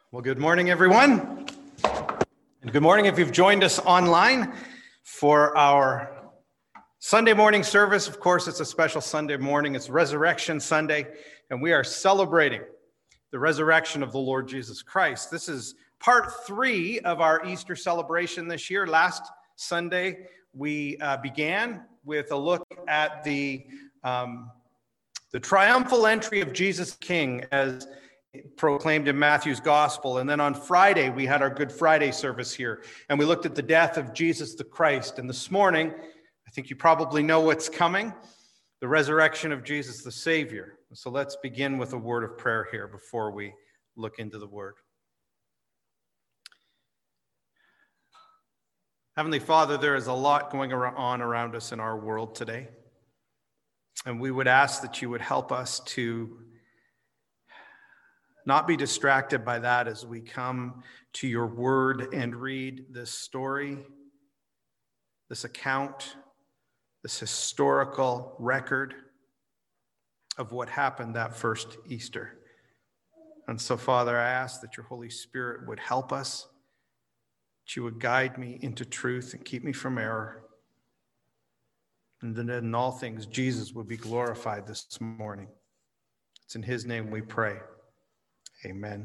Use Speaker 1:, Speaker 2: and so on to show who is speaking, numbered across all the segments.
Speaker 1: Well, good morning, everyone. And good morning if you've joined us online for our Sunday morning service. Of course, it's a special Sunday morning. It's Resurrection Sunday, and we are celebrating the resurrection of the Lord Jesus Christ. This is part 3 of our Easter celebration this year. Last Sunday, we began with a look at the triumphal entry of Jesus King as proclaimed in Matthew's gospel. And then on Friday, we had our Good Friday service here, and we looked at the death of Jesus the Christ. And this morning, I think you probably know what's coming, the resurrection of Jesus the Savior. So let's begin with a word of prayer here before we look into the word. Heavenly Father, there is a lot going on around us in our world today. And we would ask that you would help us to not be distracted by that as we come to your word and read this story, this account, this historical record of what happened that first Easter. And so, Father, I ask that your Holy Spirit would help us, that you would guide me into truth and keep me from error. And that in all things, Jesus would be glorified this morning. It's in his name we pray. Amen.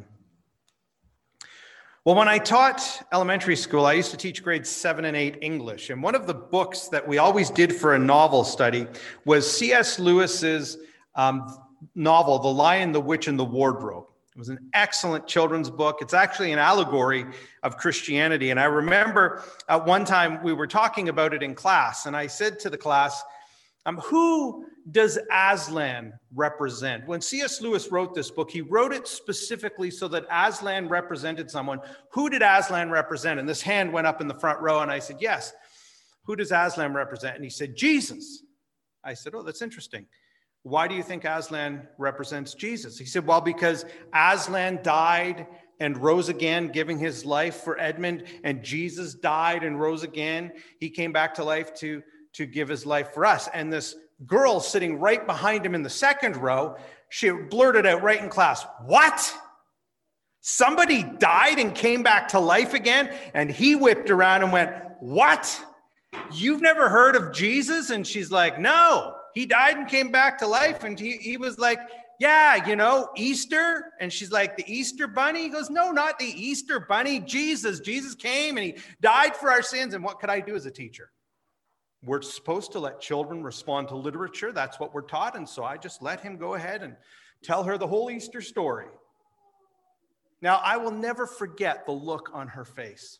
Speaker 1: Well, when I taught elementary school, I used to teach grades 7 and 8 English. And one of the books that we always did for a novel study was C.S. Lewis's novel, The Lion, the Witch, and the Wardrobe. It was an excellent children's book. It's actually an allegory of Christianity. And I remember at one time we were talking about it in class, and I said to the class, who does Aslan represent? When C.S. Lewis wrote this book, he wrote it specifically so that Aslan represented someone. Who did Aslan represent? And this hand went up in the front row, and I said, yes. Who does Aslan represent? And he said, Jesus. I said, oh, that's interesting. Why do you think Aslan represents Jesus? He said, well, because Aslan died and rose again, giving his life for Edmund, and Jesus died and rose again. He came back to life to give his life for us. And this girl sitting right behind him in the second row, she blurted out right in class, what? Somebody died and came back to life again? And he whipped around and went, what? You've never heard of Jesus? And she's like, no, he died and came back to life. And he was like, yeah, Easter. And she's like, the Easter bunny? He goes, no, not the Easter bunny, Jesus. Jesus came and he died for our sins. And what could I do as a teacher? We're supposed to let children respond to literature. That's what we're taught. And so I just let him go ahead and tell her the whole Easter story. Now, I will never forget the look on her face.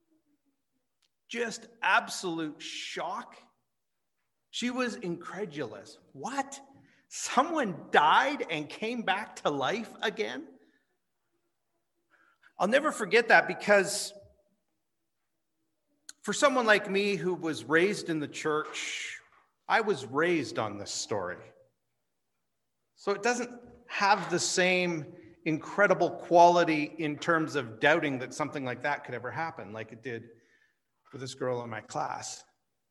Speaker 1: Just absolute shock. She was incredulous. What? Someone died and came back to life again? I'll never forget that because for someone like me who was raised in the church, I was raised on this story. So it doesn't have the same incredible quality in terms of doubting that something like that could ever happen, like it did for this girl in my class.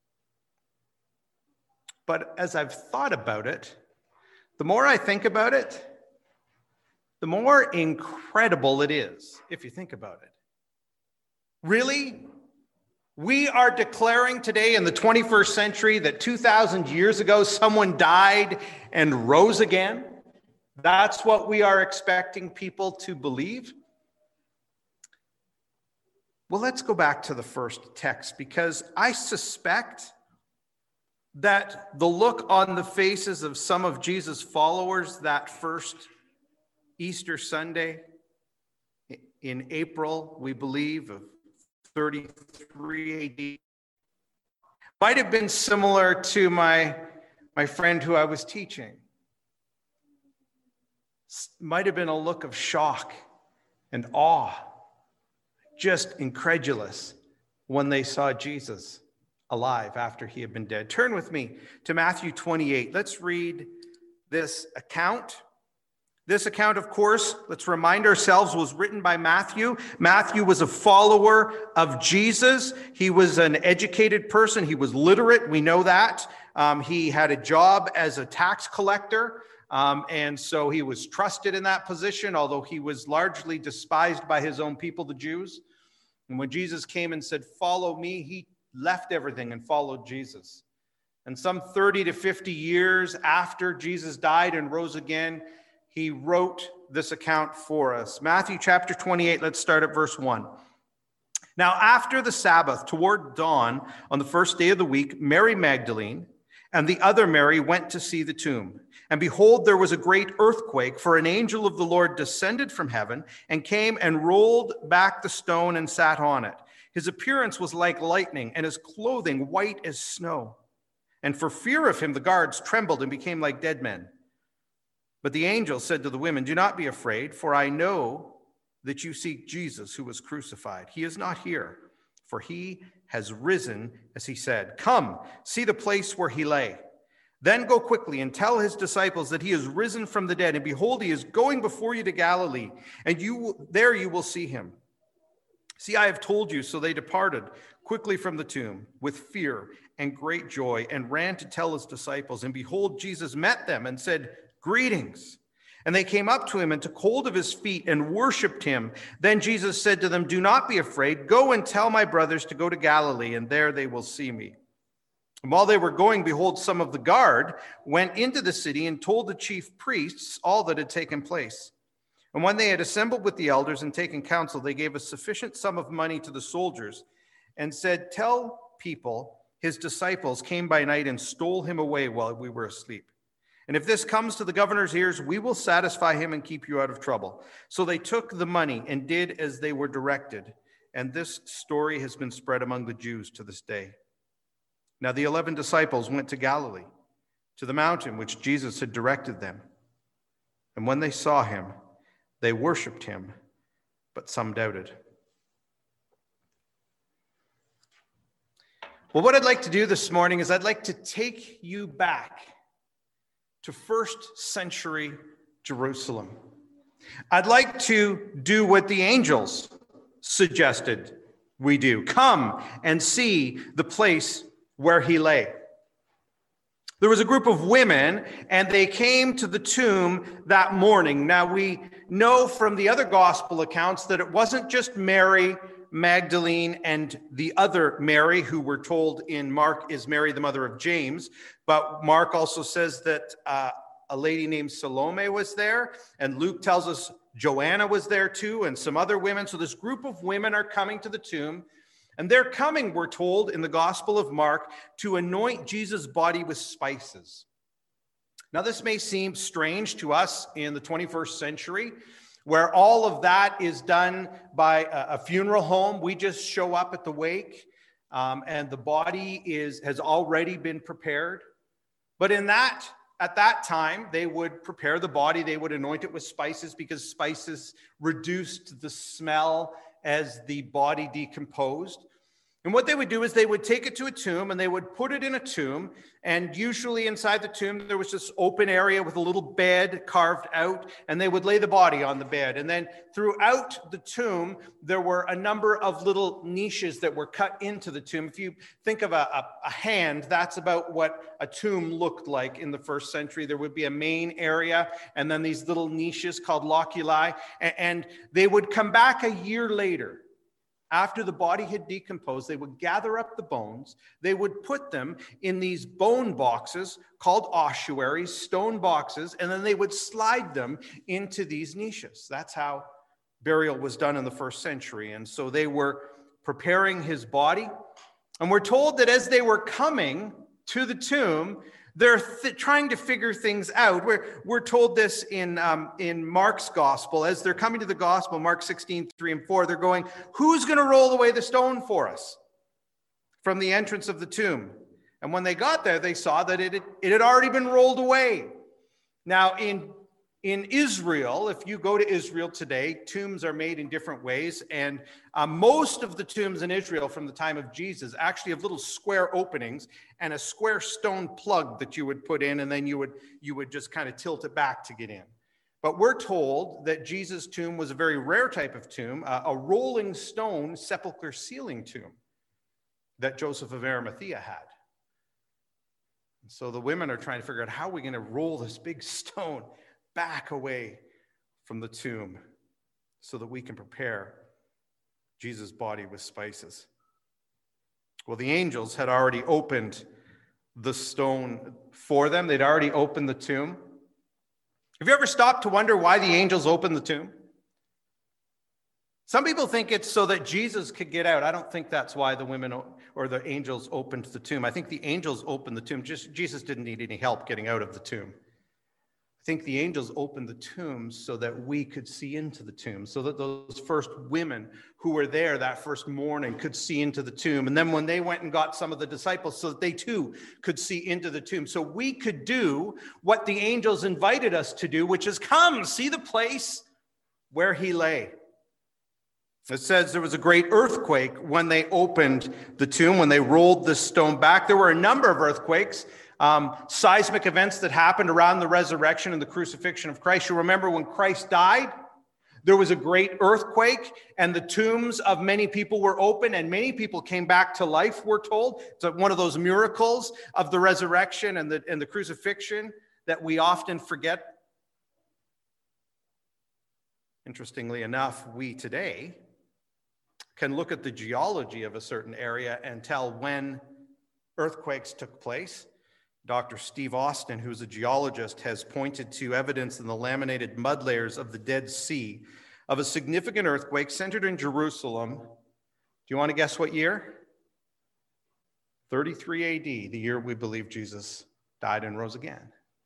Speaker 1: But as I've thought about it, the more I think about it, the more incredible it is, if you think about it. Really? We are declaring today in the 21st century that 2,000 years ago, someone died and rose again. That's what we are expecting people to believe. Well, let's go back to the first text, because I suspect that the look on the faces of some of Jesus' followers that first Easter Sunday in April, we believe, of 33 AD, might have been similar to my friend who I was teaching. Might have been a look of shock and awe, just incredulous when they saw Jesus alive after he had been dead. Turn with me to Matthew 28. Let's read this account. This account, of course, let's remind ourselves, was written by Matthew. Matthew was a follower of Jesus. He was an educated person. He was literate. We know that. He had a job as a tax collector, and so he was trusted in that position, although he was largely despised by his own people, the Jews. And when Jesus came and said, "Follow me," he left everything and followed Jesus. And some 30 to 50 years after Jesus died and rose again, he wrote this account for us. Matthew chapter 28, let's start at verse 1. Now, after the Sabbath, toward dawn, on the first day of the week, Mary Magdalene and the other Mary went to see the tomb. And behold, there was a great earthquake, for an angel of the Lord descended from heaven and came and rolled back the stone and sat on it. His appearance was like lightning, and his clothing white as snow. And for fear of him, the guards trembled and became like dead men. But the angel said to the women, "Do not be afraid, for I know that you seek Jesus who was crucified. He is not here, for he has risen, as he said. Come, see the place where he lay. Then go quickly and tell his disciples that he is risen from the dead. And behold, he is going before you to Galilee, and there you will see him. See, I have told you." So they departed quickly from the tomb with fear and great joy and ran to tell his disciples. And behold, Jesus met them and said, "Greetings." And they came up to him and took hold of his feet and worshiped him. Then Jesus said to them, "Do not be afraid. Go and tell my brothers to go to Galilee, and there they will see me." And while they were going, behold, some of the guard went into the city and told the chief priests all that had taken place. And when they had assembled with the elders and taken counsel, they gave a sufficient sum of money to the soldiers and said, "Tell people his disciples came by night and stole him away while we were asleep. And if this comes to the governor's ears, we will satisfy him and keep you out of trouble." So they took the money and did as they were directed. And this story has been spread among the Jews to this day. Now the 11 disciples went to Galilee, to the mountain which Jesus had directed them. And when they saw him, they worshiped him, but some doubted. Well, what I'd like to do this morning is I'd like to take you back to first century Jerusalem. I'd like to do what the angels suggested we do. Come and see the place where he lay. There was a group of women, and they came to the tomb that morning. Now, we know from the other gospel accounts that it wasn't just Mary Magdalene and the other Mary, who we're told in Mark is Mary, the mother of James. But Mark also says that a lady named Salome was there, and Luke tells us Joanna was there too, and some other women. So this group of women are coming to the tomb, and they're coming, we're told in the Gospel of Mark, to anoint Jesus' body with spices. Now, this may seem strange to us in the 21st century, where all of that is done by a funeral home. We just show up at the wake, and the body has already been prepared. But at that time, they would prepare the body. They would anoint it with spices because spices reduced the smell as the body decomposed. And what they would do is they would take it to a tomb and they would put it in a tomb. And usually inside the tomb, there was this open area with a little bed carved out, and they would lay the body on the bed. And then throughout the tomb, there were a number of little niches that were cut into the tomb. If you think of a hand, that's about what a tomb looked like in the first century. There would be a main area, and then these little niches called loculi. And they would come back a year later. After the body had decomposed, they would gather up the bones. They would put them in these bone boxes called ossuaries, stone boxes, and then they would slide them into these niches. That's how burial was done in the first century. And so they were preparing his body. And we're told that as they were coming to the tomb, they're trying to figure things out. We're told this in Mark's gospel. As they're coming to the gospel, Mark 16, 3 and 4, they're going, "Who's going to roll away the stone for us from the entrance of the tomb?" And when they got there, they saw that it had already been rolled away. Now, in Israel, if you go to Israel today, tombs are made in different ways. And most of the tombs in Israel from the time of Jesus actually have little square openings and a square stone plug that you would put in, and then you would just kind of tilt it back to get in. But we're told that Jesus' tomb was a very rare type of tomb, a rolling stone sepulchre ceiling tomb that Joseph of Arimathea had. So the women are trying to figure out, how are we going to roll this big stone back away from the tomb so that we can prepare Jesus' body with spices? Well, the angels had already opened the stone for them. They'd already opened the tomb. Have you ever stopped to wonder why the angels opened the tomb? Some people think it's so that Jesus could get out. I don't think that's why the women or the angels opened the tomb. I think the angels opened the tomb. Jesus didn't need any help getting out of the tomb. I think the angels opened the tomb so that we could see into the tomb, so that those first women who were there that first morning could see into the tomb. And then when they went and got some of the disciples, so that they too could see into the tomb. So we could do what the angels invited us to do, which is come, see the place where he lay. It says there was a great earthquake when they opened the tomb, when they rolled the stone back. There were a number of earthquakes, seismic events that happened around the resurrection and the crucifixion of Christ. You remember when Christ died, there was a great earthquake, and the tombs of many people were open, and many people came back to life, we're told. It's one of those miracles of the resurrection and the crucifixion that we often forget. Interestingly enough, we today can look at the geology of a certain area and tell when earthquakes took place. Dr. Steve Austin, who's a geologist, has pointed to evidence in the laminated mud layers of the Dead Sea of a significant earthquake centered in Jerusalem. Do you want to guess what year? 33 AD, the year we believe Jesus died and rose again.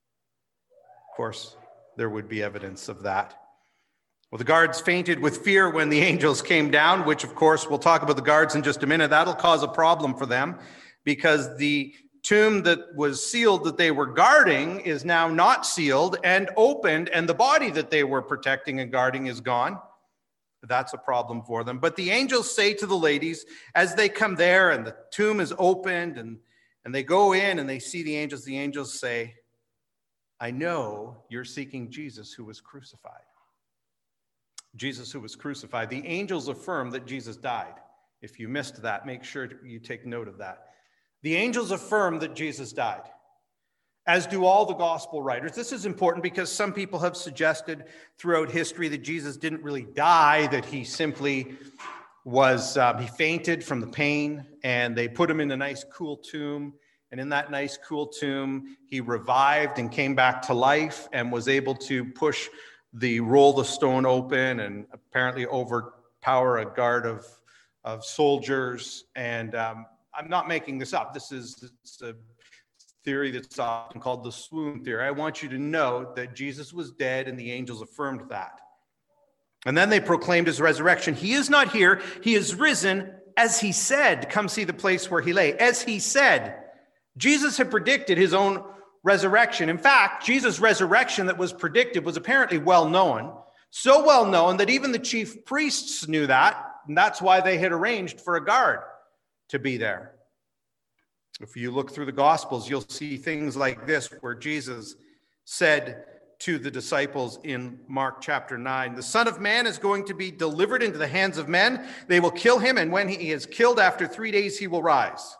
Speaker 1: Of course, there would be evidence of that. Well, the guards fainted with fear when the angels came down, which, of course, we'll talk about the guards in just a minute. That'll cause a problem for them because the tomb that was sealed that they were guarding is now not sealed and opened, and the body that they were protecting and guarding is gone. That's a problem for them. But the angels say to the ladies, as they come there and the tomb is opened and they go in and they see the angels say, I know you're seeking Jesus who was crucified. Jesus who was crucified. The angels affirm that Jesus died. If you missed that, make sure you take note of that. The angels affirm that Jesus died, as do all the gospel writers. This is important because some people have suggested throughout history that Jesus didn't really die, that he simply was, he fainted from the pain, and they put him in a nice cool tomb. And in that nice cool tomb, he revived and came back to life and was able to roll the stone open and apparently overpower a guard of soldiers. And I'm not making this up. It's a theory that's often called the swoon theory. I want you to know that Jesus was dead and the angels affirmed that. And then they proclaimed his resurrection. He is not here. He is risen, as he said. Come see the place where he lay. As he said, Jesus had predicted his own resurrection. In fact, Jesus' resurrection that was predicted was apparently well known, so well known that even the chief priests knew that, and that's why they had arranged for a guard to be there. If you look through the Gospels, you'll see things like this, where Jesus said to the disciples in Mark chapter 9, the Son of Man is going to be delivered into the hands of men. They will kill him, and when he is killed, after 3 days, he will rise.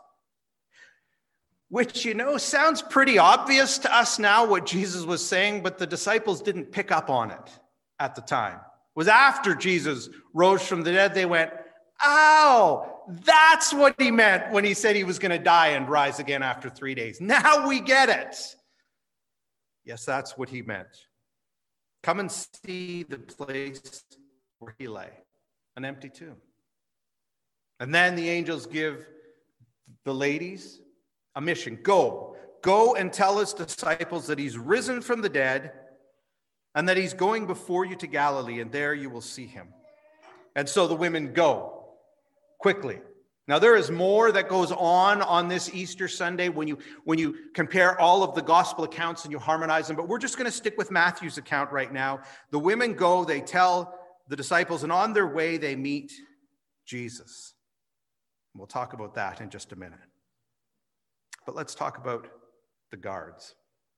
Speaker 1: Which, sounds pretty obvious to us now, what Jesus was saying, but the disciples didn't pick up on it at the time. It was after Jesus rose from the dead, they went, oh, that's what he meant when he said he was going to die and rise again after 3 days. Now we get it. Yes, that's what he meant. Come and see the place where he lay, an empty tomb. And then the angels give the ladies a mission. Go and tell his disciples that he's risen from the dead and that he's going before you to Galilee, and there you will see him. And so the women go quickly. Now, there is more that goes on this Easter Sunday when you compare all of the gospel accounts and you harmonize them, but we're just going to stick with Matthew's account right now. The women go, they tell the disciples, and on their way they meet Jesus. We'll talk about that in just a minute. But let's talk about the guards.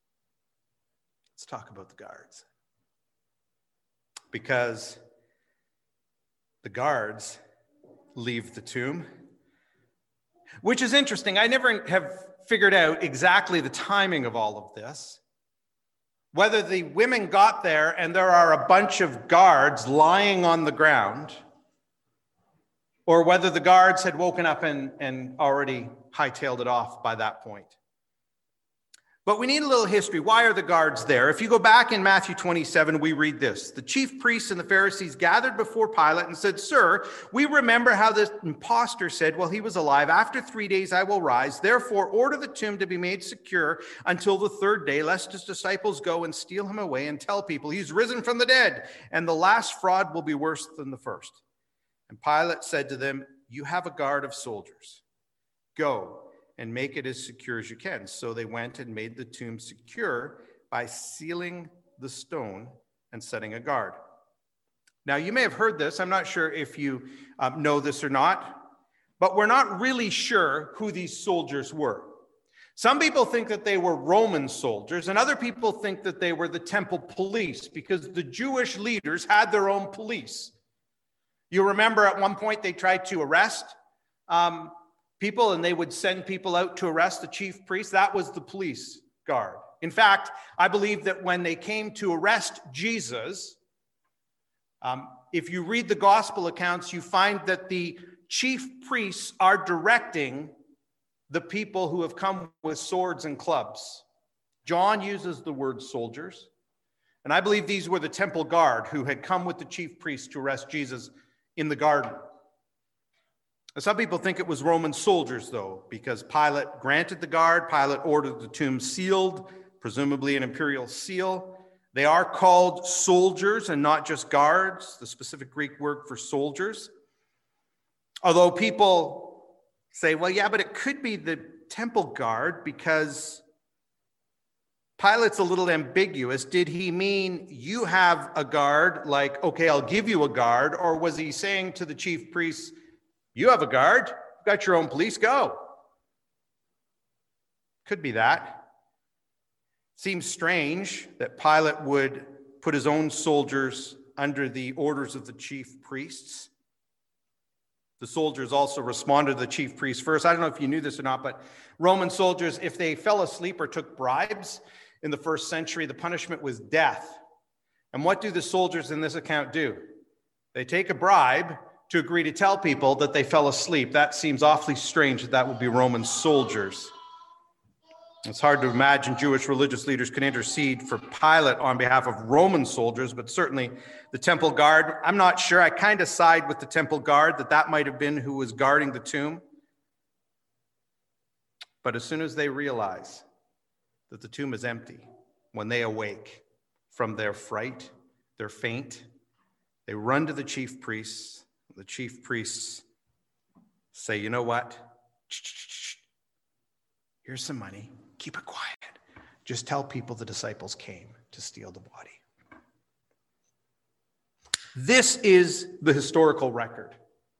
Speaker 1: Let's talk about the guards. Because the guards leave the tomb, which is interesting. I never have figured out exactly the timing of all of this. Whether the women got there and there are a bunch of guards lying on the ground, or whether the guards had woken up and already hightailed it off by that point. But we need a little history. Why are the guards there? If you go back in Matthew 27, we read this. The chief priests and the Pharisees gathered before Pilate and said, "Sir, we remember how this impostor said while he was alive, 'After 3 days I will rise. Therefore, order the tomb to be made secure until the third day, lest his disciples go and steal him away and tell people he's risen from the dead, and the last fraud will be worse than the first.' And Pilate said to them, 'You have a guard of soldiers. Go and make it as secure as you can.' So they went and made the tomb secure by sealing the stone and setting a guard." Now, you may have heard this. I'm not sure if you know this or not, but we're not really sure who these soldiers were. Some people think that they were Roman soldiers, and other people think that they were the temple police, because the Jewish leaders had their own police. You remember at one point they tried to arrest people, and they would send people out to arrest the chief priest. That was the police guard. In fact, I believe that when they came to arrest Jesus, if you read the gospel accounts, you find that the chief priests are directing the people who have come with swords and clubs. John uses the word soldiers, and I believe these were the temple guard who had come with the chief priests to arrest Jesus in the garden. Some people think it was Roman soldiers, though, because Pilate granted the guard. Pilate ordered the tomb sealed, presumably an imperial seal. They are called soldiers and not just guards, the specific Greek word for soldiers. Although people say, well, yeah, but it could be the temple guard, because Pilate's a little ambiguous. Did he mean you have a guard, like, okay, I'll give you a guard? Or was he saying to the chief priests, you have a guard, you've got your own police, go? Could be that. Seems strange that Pilate would put his own soldiers under the orders of the chief priests. The soldiers also responded to the chief priests first. I don't know if you knew this or not, but Roman soldiers, if they fell asleep or took bribes in the first century, the punishment was death. And what do the soldiers in this account do? They take a bribe to agree to tell people that they fell asleep. That seems awfully strange that that would be Roman soldiers. It's hard to imagine Jewish religious leaders could intercede for Pilate on behalf of Roman soldiers, but certainly the temple guard, I'm not sure. I kind of side with the temple guard that might have been who was guarding the tomb. But as soon as they realize that the tomb is empty, when they awake from their fright, their faint, they run to the chief priests. The chief priests say, you know what? Here's some money. Keep it quiet. Just tell people the disciples came to steal the body. This is the historical record.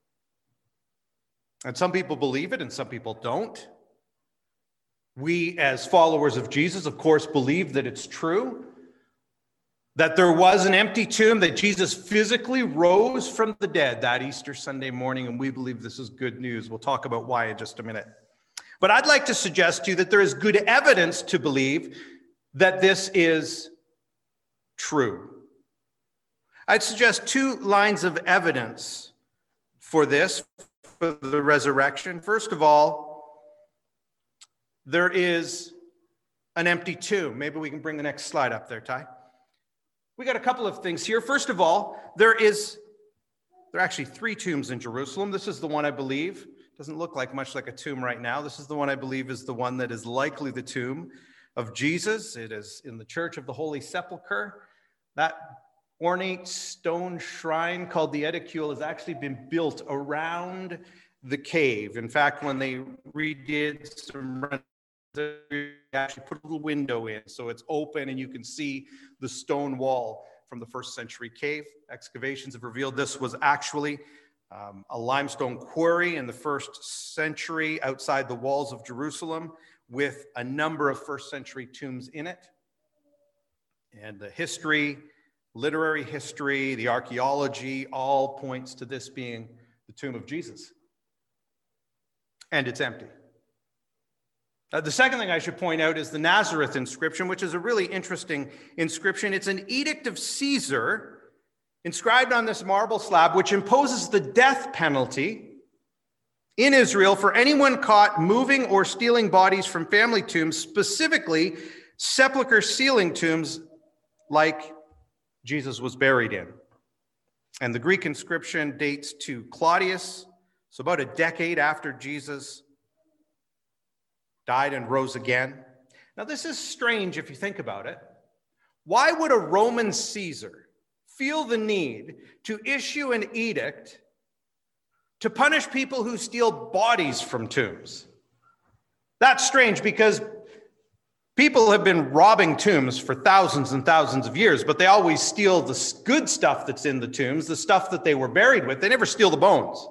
Speaker 1: And some people believe it and some people don't. We, as followers of Jesus, of course, believe that it's true, that there was an empty tomb, that Jesus physically rose from the dead that Easter Sunday morning, and we believe this is good news. We'll talk about why in just a minute. But I'd like to suggest to you that there is good evidence to believe that this is true. I'd suggest two lines of evidence for this, for the resurrection. First of all, there is an empty tomb. Maybe we can bring the next slide up there, Ty. We got a couple of things here. First of all, there are actually 3 tombs in Jerusalem. This is the one I believe. Doesn't look like much like a tomb right now. This is the one I believe is the one that is likely the tomb of Jesus. It is in the Church of the Holy Sepulchre. That ornate stone shrine called the Edicule has actually been built around the cave. In fact, when they redid some they actually put a little window in, so it's open and you can see the stone wall from the first century cave. Excavations have revealed this was actually a limestone quarry in the first century outside the walls of Jerusalem, with a number of first century tombs in it. And the history, literary history, the archaeology, all points to this being the tomb of Jesus. And it's empty. The second thing I should point out is the Nazareth inscription, which is a really interesting inscription. It's an edict of Caesar inscribed on this marble slab, which imposes the death penalty in Israel for anyone caught moving or stealing bodies from family tombs, specifically sepulchre sealing tombs like Jesus was buried in. And the Greek inscription dates to Claudius, so about a decade after Jesus died and rose again. Now, this is strange if you think about it. Why would a Roman Caesar feel the need to issue an edict to punish people who steal bodies from tombs? That's strange because people have been robbing tombs for thousands and thousands of years, but they always steal the good stuff that's in the tombs, the stuff that they were buried with. They never steal the bones.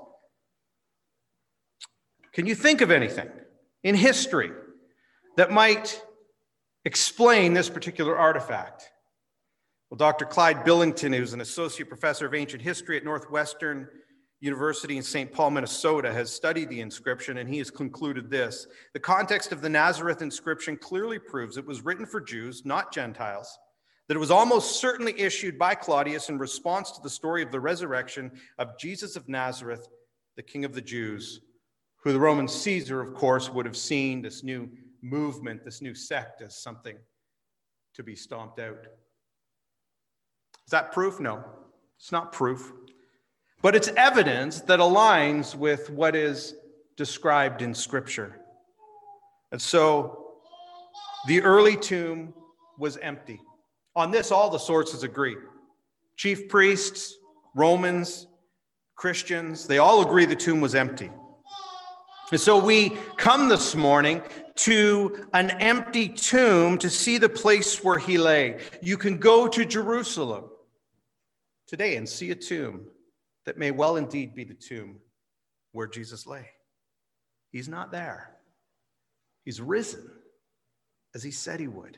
Speaker 1: Can you think of anything in history that might explain this particular artifact? Well, Dr. Clyde Billington, who's an associate professor of ancient history at Northwestern University in St. Paul, Minnesota, has studied the inscription, and he has concluded this: the context of the Nazareth inscription clearly proves it was written for Jews, not Gentiles, that it was almost certainly issued by Claudius in response to the story of the resurrection of Jesus of Nazareth, the King of the Jews, who the Roman Caesar, of course, would have seen this new movement, this new sect, as something to be stomped out. Is that proof? No, it's not proof. But it's evidence that aligns with what is described in Scripture. And so the early tomb was empty. On this, all the sources agree. Chief priests, Romans, Christians, they all agree the tomb was empty. And so we come this morning to an empty tomb to see the place where he lay. You can go to Jerusalem today and see a tomb that may well indeed be the tomb where Jesus lay. He's not there. He's risen, as he said he would.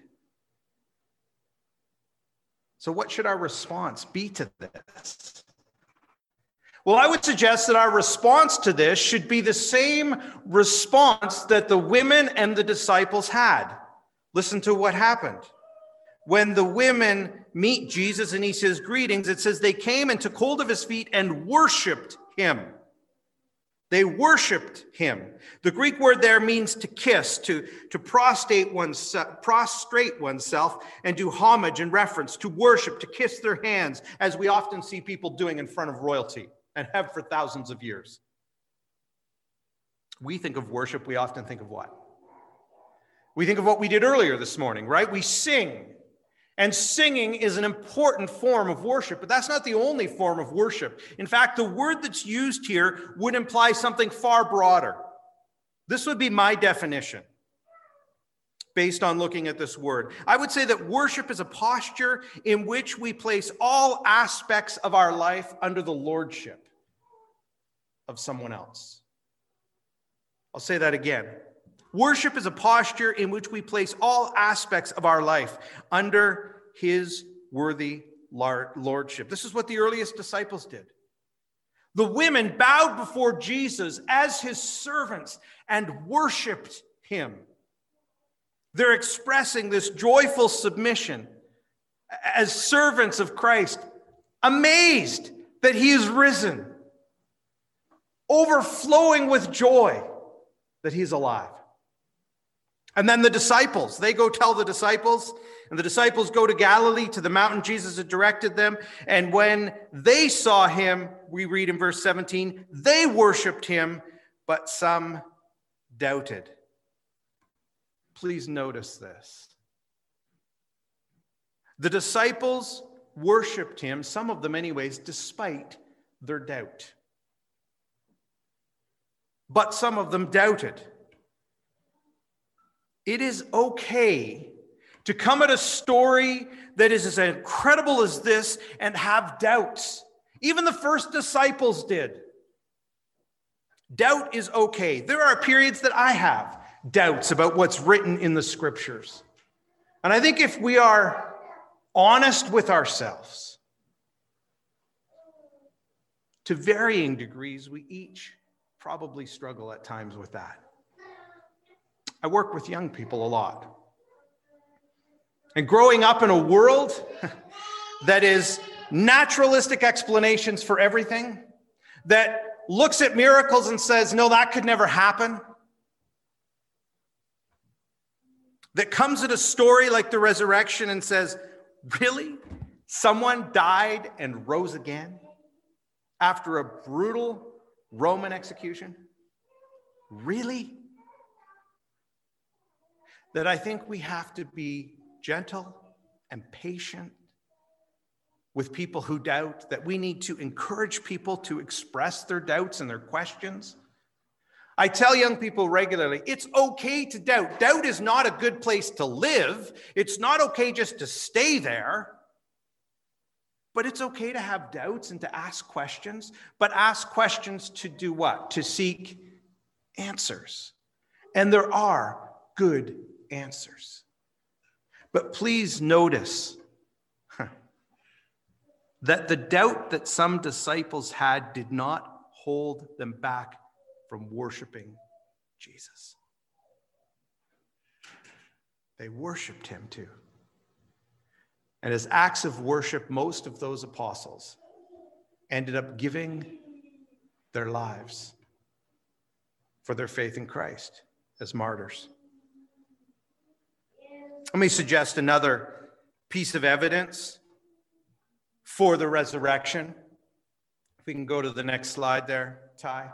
Speaker 1: So what should our response be to this? Well, I would suggest that our response to this should be the same response that the women and the disciples had. Listen to what happened. When the women meet Jesus and he says greetings, it says they came and took hold of his feet and worshiped him. They worshiped him. The Greek word there means to kiss, to prostrate oneself and do homage in reference, to worship, to kiss their hands, as we often see people doing in front of royalty and have for thousands of years. We think of worship, we often think of what? We think of what we did earlier this morning, right? We sing. And singing is an important form of worship, but that's not the only form of worship. In fact, the word that's used here would imply something far broader. This would be my definition based on looking at this word. I would say that worship is a posture in which we place all aspects of our life under the lordship of someone else. I'll say that again. Worship is a posture in which we place all aspects of our life under his worthy lordship. This is what the earliest disciples did. The women bowed before Jesus as his servants and worshiped him. They're expressing this joyful submission as servants of Christ, amazed that he is risen, overflowing with joy that he is alive. And then the disciples, they go tell the disciples, and the disciples go to Galilee, to the mountain Jesus had directed them. And when they saw him, we read in verse 17, they worshiped him, but some doubted. Please notice this. The disciples worshiped him, some of them anyways, despite their doubt. But some of them doubted. It is okay to come at a story that is as incredible as this and have doubts. Even the first disciples did. Doubt is okay. There are periods that I have doubts about what's written in the scriptures. And I think if we are honest with ourselves, to varying degrees, we each probably struggle at times with that. I work with young people a lot. And growing up in a world that is naturalistic explanations for everything, that looks at miracles and says, no, that could never happen, that comes at a story like the resurrection and says, really? Someone died and rose again after a brutal Roman execution? Really? That I think we have to be gentle and patient with people who doubt, that we need to encourage people to express their doubts and their questions. I tell young people regularly, it's okay to doubt. Doubt is not a good place to live. It's not okay just to stay there. But it's okay to have doubts and to ask questions, but ask questions to do what? To seek answers. And there are good answers. But please notice that the doubt that some disciples had did not hold them back from worshiping Jesus. They worshiped him too. And as acts of worship, most of those apostles ended up giving their lives for their faith in Christ as martyrs. Let me suggest another piece of evidence for the resurrection. If we can go to the next slide there, Ty.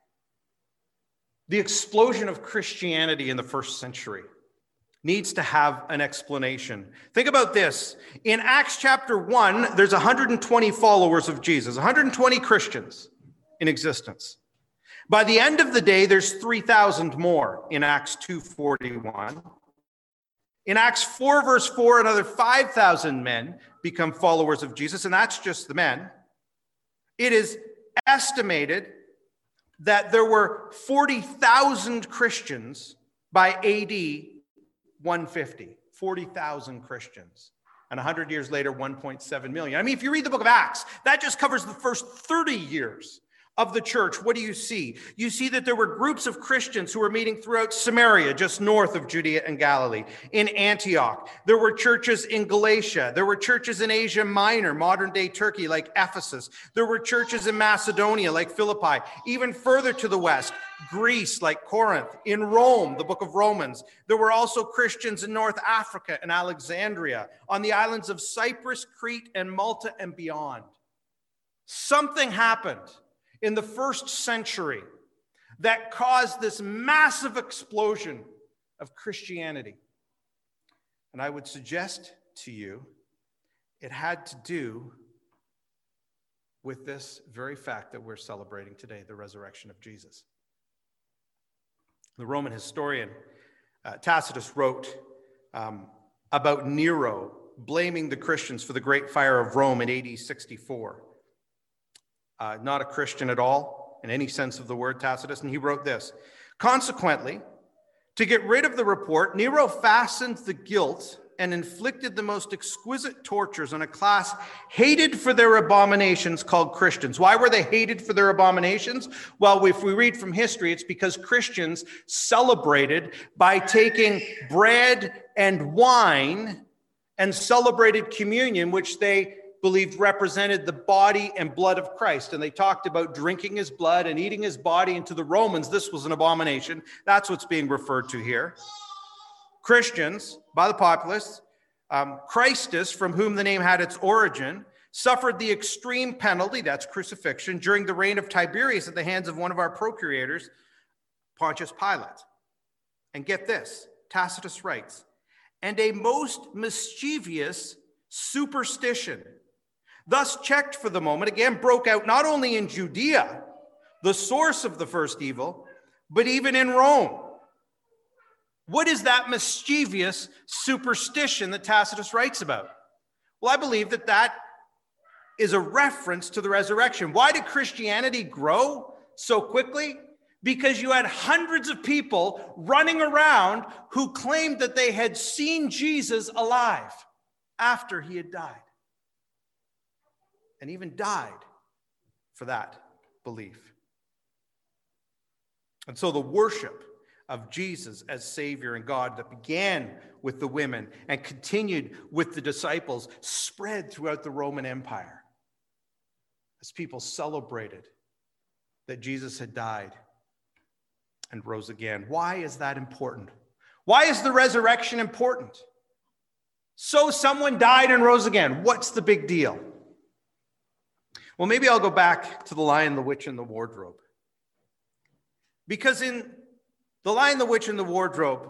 Speaker 1: The explosion of Christianity in the first century needs to have an explanation. Think about this. In Acts chapter 1, there's 120 followers of Jesus, 120 Christians in existence. By the end of the day, there's 3,000 more in Acts 2:41. In Acts 4, verse 4, another 5,000 men become followers of Jesus, and that's just the men. It is estimated that there were 40,000 Christians by AD 150, 40,000 Christians. And 100 years later, 1.7 million. I mean, if you read the book of Acts, that just covers the first 30 years of the church. What do you see? You see that there were groups of Christians who were meeting throughout Samaria, just north of Judea and Galilee. In Antioch, there were churches in Galatia. There were churches in Asia Minor, modern-day Turkey, like Ephesus. There were churches in Macedonia, like Philippi. Even further to the west, Greece, like Corinth. In Rome, the book of Romans. There were also Christians in North Africa and Alexandria, on the islands of Cyprus, Crete, and Malta, and beyond. Something happened in the first century that caused this massive explosion of Christianity. And I would suggest to you, it had to do with this very fact that we're celebrating today, the resurrection of Jesus. The Roman historian Tacitus wrote about Nero blaming the Christians for the Great Fire of Rome in AD 64. Not a Christian at all, in any sense of the word, Tacitus, and he wrote this. Consequently, to get rid of the report, Nero fastened the guilt and inflicted the most exquisite tortures on a class hated for their abominations called Christians. Why were they hated for their abominations? Well, if we read from history, it's because Christians celebrated by taking bread and wine and celebrated communion, which they believed represented the body and blood of Christ. And they talked about drinking his blood and eating his body. And to the Romans, this was an abomination. That's what's being referred to here. Christians, by the populace, Christus, from whom the name had its origin, suffered the extreme penalty, that's crucifixion, during the reign of Tiberius at the hands of one of our procurators, Pontius Pilate. And get this, Tacitus writes, and a most mischievous superstition, thus checked for the moment, again broke out not only in Judea, the source of the first evil, but even in Rome. What is that mischievous superstition that Tacitus writes about? Well, I believe that that is a reference to the resurrection. Why did Christianity grow so quickly? Because you had hundreds of people running around who claimed that they had seen Jesus alive after he had died. And even died for that belief. And so the worship of Jesus as Savior and God that began with the women and continued with the disciples spread throughout the Roman Empire as people celebrated that Jesus had died and rose again. Why is that important? Why is the resurrection important? So someone died and rose again. What's the big deal? Well, maybe I'll go back to The Lion, the Witch, and the Wardrobe. Because in The Lion, the Witch, and the Wardrobe,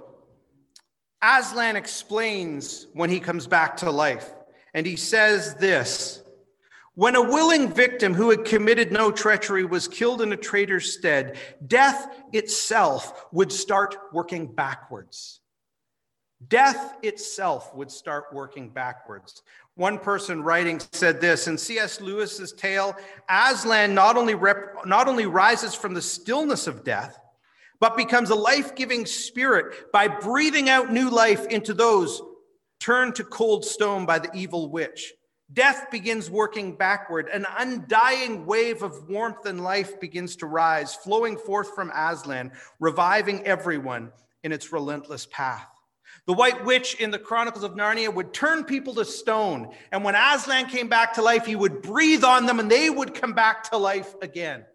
Speaker 1: Aslan explains when he comes back to life. And he says this: when a willing victim who had committed no treachery was killed in a traitor's stead, death itself would start working backwards. Death itself would start working backwards. One person writing said this: in C.S. Lewis's tale, Aslan not only rises from the stillness of death, but becomes a life-giving spirit by breathing out new life into those turned to cold stone by the evil witch. Death begins working backward. An undying wave of warmth and life begins to rise, flowing forth from Aslan, reviving everyone in its relentless path. The White Witch in the Chronicles of Narnia would turn people to stone, and when Aslan came back to life, he would breathe on them and they would come back to life again.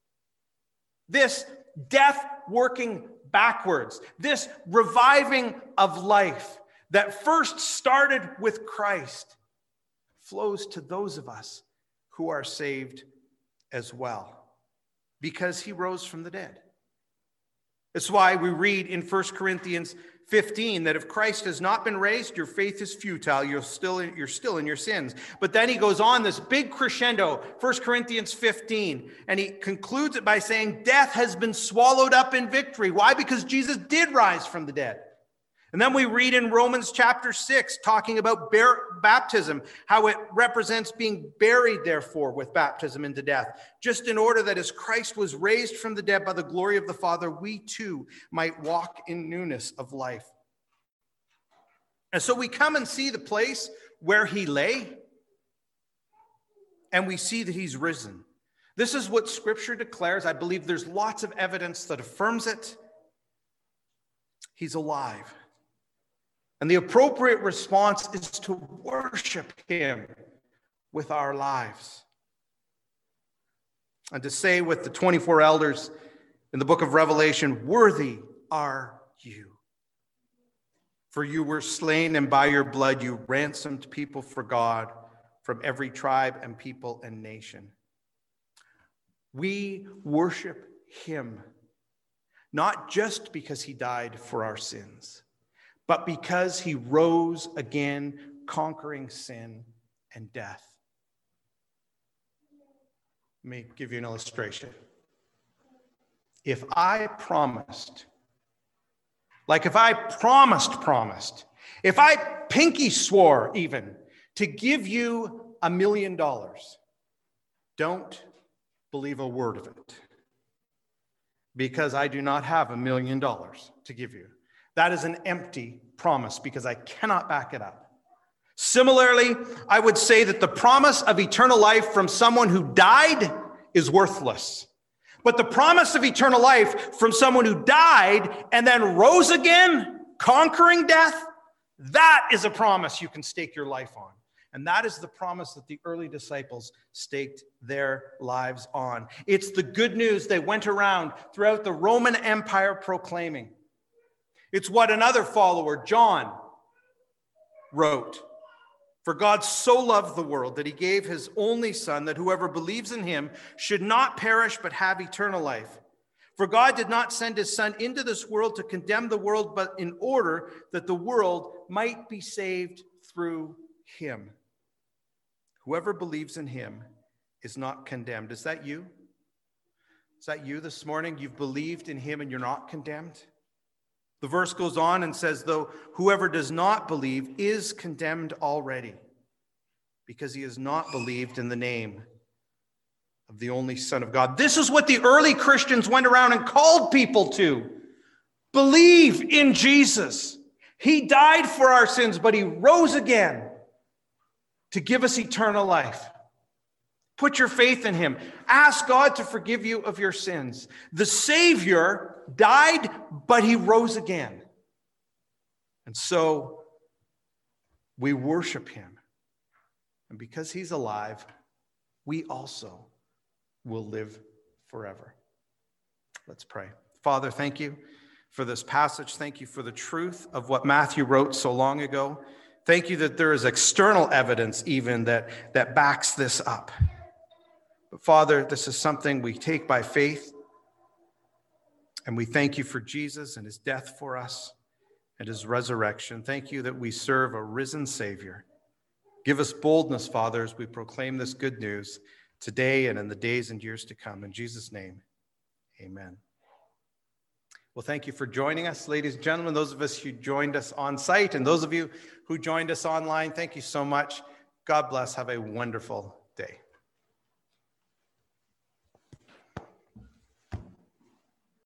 Speaker 1: This death working backwards, this reviving of life that first started with Christ, flows to those of us who are saved as well, because he rose from the dead. That's why we read in 1 Corinthians 15 that if Christ has not been raised, your faith is futile. You're still in your sins. But then he goes on this big crescendo, 1 Corinthians 15, and he concludes it by saying, death has been swallowed up in victory. Why? Because Jesus did rise from the dead. And then we read in Romans chapter 6, talking about baptism, how it represents being buried, therefore, with baptism into death, just in order that as Christ was raised from the dead by the glory of the Father, we too might walk in newness of life. And so we come and see the place where he lay, and we see that he's risen. This is what Scripture declares. I believe there's lots of evidence that affirms it. He's alive. And the appropriate response is to worship him with our lives. And to say with the 24 elders in the book of Revelation, worthy are you. For you were slain, and by your blood you ransomed people for God from every tribe and people and nation. We worship him, not just because he died for our sins, but because he rose again, conquering sin and death. Let me give you an illustration. If I promised, if I pinky swore even to give you $1 million, don't believe a word of it, because I do not have $1 million to give you. That is an empty promise because I cannot back it up. Similarly, I would say that the promise of eternal life from someone who died is worthless. But the promise of eternal life from someone who died and then rose again, conquering death, that is a promise you can stake your life on. And that is the promise that the early disciples staked their lives on. It's the good news they went around throughout the Roman Empire proclaiming. It's what another follower, John, wrote. For God so loved the world that he gave his only Son, that whoever believes in him should not perish but have eternal life. For God did not send his Son into this world to condemn the world, but in order that the world might be saved through him. Whoever believes in him is not condemned. Is that you? Is that you this morning? You've believed in him and you're not condemned? The verse goes on and says, though whoever does not believe is condemned already, because he has not believed in the name of the only Son of God. This is what the early Christians went around and called people to. Believe in Jesus. He died for our sins, but he rose again to give us eternal life. Put your faith in him. Ask God to forgive you of your sins. The Savior died, but he rose again. And so we worship him. And because he's alive, we also will live forever. Let's pray. Father, thank you for this passage. Thank you for the truth of what Matthew wrote so long ago. Thank you that there is external evidence even that backs this up. But Father, this is something we take by faith, and we thank you for Jesus and his death for us and his resurrection. Thank you that we serve a risen Savior. Give us boldness, Father, as we proclaim this good news today and in the days and years to come. In Jesus' name, amen. Well, thank you for joining us, ladies and gentlemen, those of us who joined us on site and those of you who joined us online. Thank you so much. God bless. Have a wonderful day.